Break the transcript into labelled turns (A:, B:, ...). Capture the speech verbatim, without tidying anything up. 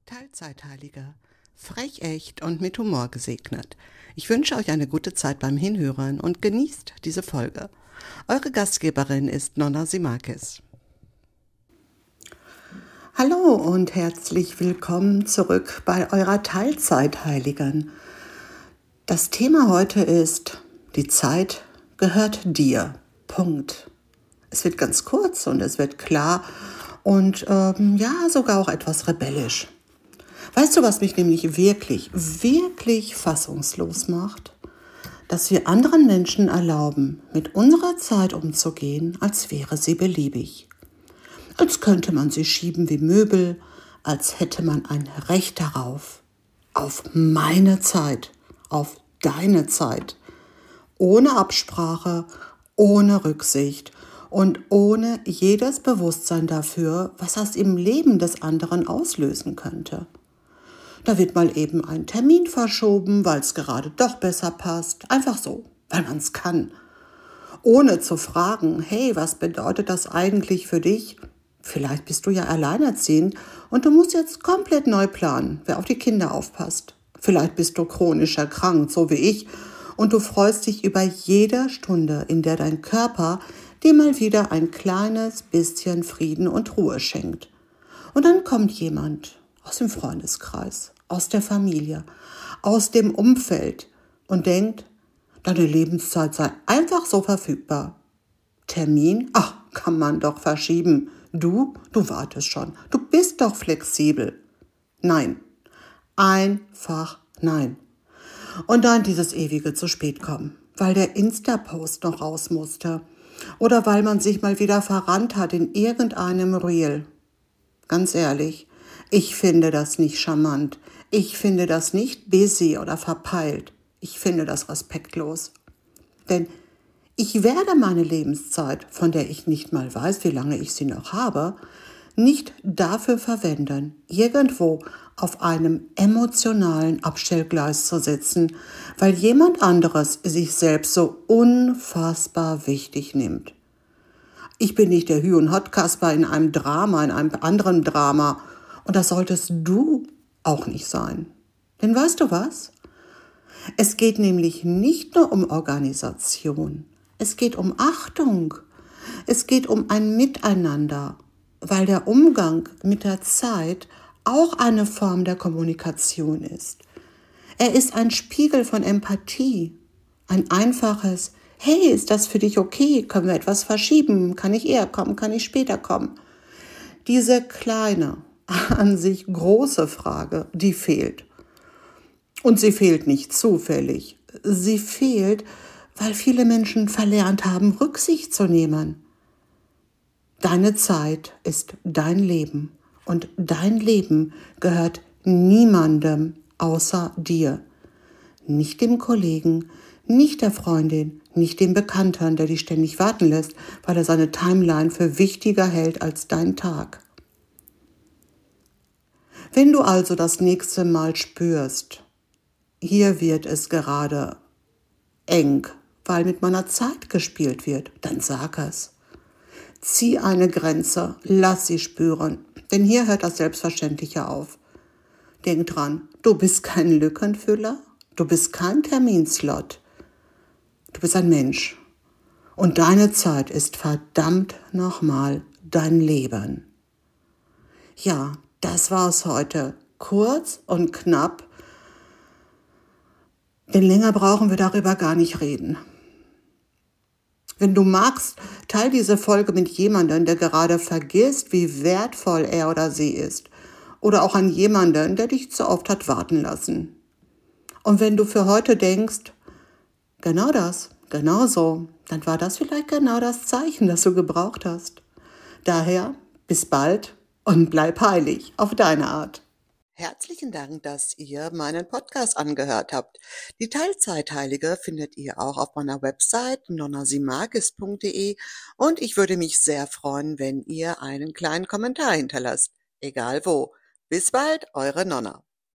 A: Teilzeitheiliger. Frech, echt und mit Humor gesegnet. Ich wünsche euch eine gute Zeit beim Hinhören und genießt diese Folge. Eure Gastgeberin ist Nonna Simakis. Hallo und herzlich willkommen zurück bei eurer Teilzeitheiligen. Das Thema heute ist: Die Zeit gehört dir. Punkt. Es wird ganz kurz und es wird klar und ähm, ja, sogar auch etwas rebellisch. Weißt du, was mich nämlich wirklich, wirklich fassungslos macht? Dass wir anderen Menschen erlauben, mit unserer Zeit umzugehen, als wäre sie beliebig. Als könnte man sie schieben wie Möbel, als hätte man ein Recht darauf. Auf meine Zeit, auf deine Zeit. Ohne Absprache, ohne Rücksicht und ohne jedes Bewusstsein dafür, was das im Leben des anderen auslösen könnte. Da wird mal eben ein Termin verschoben, weil es gerade doch besser passt. Einfach so, weil man es kann. Ohne zu fragen, hey, was bedeutet das eigentlich für dich? Vielleicht bist du ja alleinerziehend und du musst jetzt komplett neu planen, wer auf die Kinder aufpasst. Vielleicht bist du chronisch erkrankt, so wie ich, und du freust dich über jede Stunde, in der dein Körper dir mal wieder ein kleines bisschen Frieden und Ruhe schenkt. Und dann kommt jemand aus dem Freundeskreis, aus der Familie, aus dem Umfeld und denkt, deine Lebenszeit sei einfach so verfügbar. Termin? Ach, kann man doch verschieben. Du, du wartest schon. Du bist doch flexibel. Nein. Einfach nein. Und dann dieses ewige zu spät kommen, weil der Insta-Post noch raus musste oder weil man sich mal wieder verrannt hat in irgendeinem Reel. Ganz ehrlich, ich finde das nicht charmant. Ich finde das nicht busy oder verpeilt. Ich finde das respektlos. Denn ich werde meine Lebenszeit, von der ich nicht mal weiß, wie lange ich sie noch habe, nicht dafür verwenden, irgendwo auf einem emotionalen Abstellgleis zu sitzen, weil jemand anderes sich selbst so unfassbar wichtig nimmt. Ich bin nicht der Hü- und Hottkasper in einem Drama, in einem anderen Drama. Und das solltest du auch nicht sein. Denn weißt du was? Es geht nämlich nicht nur um Organisation. Es geht um Achtung. Es geht um ein Miteinander, weil der Umgang mit der Zeit auch eine Form der Kommunikation ist. Er ist ein Spiegel von Empathie. Ein einfaches: Hey, ist das für dich okay? Können wir etwas verschieben? Kann ich eher kommen? Kann ich später kommen? Diese kleine, an sich große Frage, die fehlt. Und sie fehlt nicht zufällig. Sie fehlt, weil viele Menschen verlernt haben, Rücksicht zu nehmen. Deine Zeit ist dein Leben und dein Leben gehört niemandem außer dir. Nicht dem Kollegen, nicht der Freundin, nicht dem Bekannten, der dich ständig warten lässt, weil er seine Timeline für wichtiger hält als dein Tag. Wenn du also das nächste Mal spürst, hier wird es gerade eng, weil mit meiner Zeit gespielt wird, dann sag es. Zieh eine Grenze, lass sie spüren, denn hier hört das Selbstverständliche auf. Denk dran, du bist kein Lückenfüller, du bist kein Terminslot, du bist ein Mensch und deine Zeit ist verdammt nochmal dein Leben. Ja, das war's heute. Kurz und knapp, denn länger brauchen wir darüber gar nicht reden. Wenn du magst, teil diese Folge mit jemandem, der gerade vergisst, wie wertvoll er oder sie ist. Oder auch an jemanden, der dich zu oft hat warten lassen. Und wenn du für heute denkst, genau das, genau so, dann war das vielleicht genau das Zeichen, das du gebraucht hast. Daher, bis bald und bleib heilig auf deine Art. Herzlichen Dank, dass ihr meinen Podcast angehört habt. Die Teilzeitheilige findet ihr auch auf meiner Website nonna simakis punkt de und ich würde mich sehr freuen, wenn ihr einen kleinen Kommentar hinterlasst. Egal wo. Bis bald, eure Nonna.